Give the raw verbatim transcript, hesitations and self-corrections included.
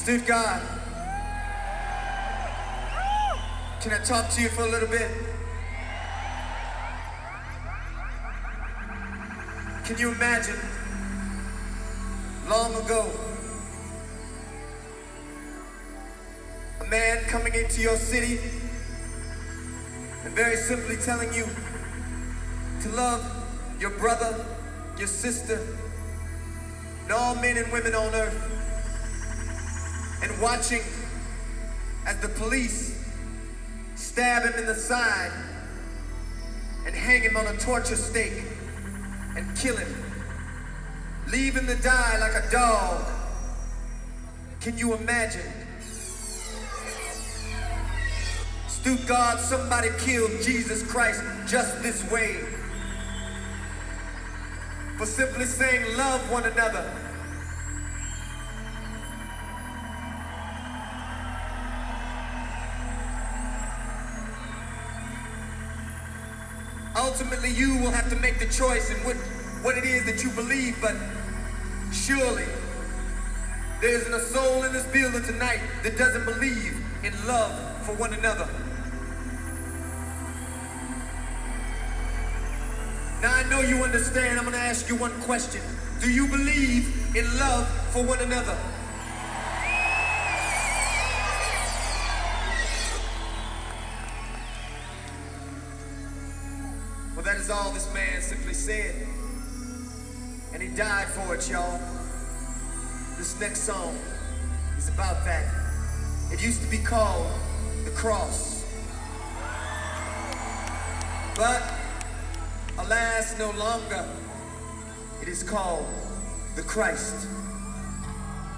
Stuttgart, can I talk to you for a little bit? Can you imagine, long ago, a man coming into your city and very simply telling you to love your brother, your sister, and all men and women on earth, and watching as the police stab him in the side and hang him on a torture stake and kill him, leave him to die like a dog. Can you imagine? Stuttgart, somebody killed Jesus Christ just this way for simply saying love one another. Ultimately, you will have to make the choice in what, what it is that you believe, but surely there isn't a soul in this building tonight that doesn't believe in love for one another. Now I know you understand. I'm gonna ask you one question. Do you believe in love for one another? Well, that is all this man simply said. And he died for it, y'all. This next song is about that. It used to be called The Cross. But alas, no longer. It is called the Christ.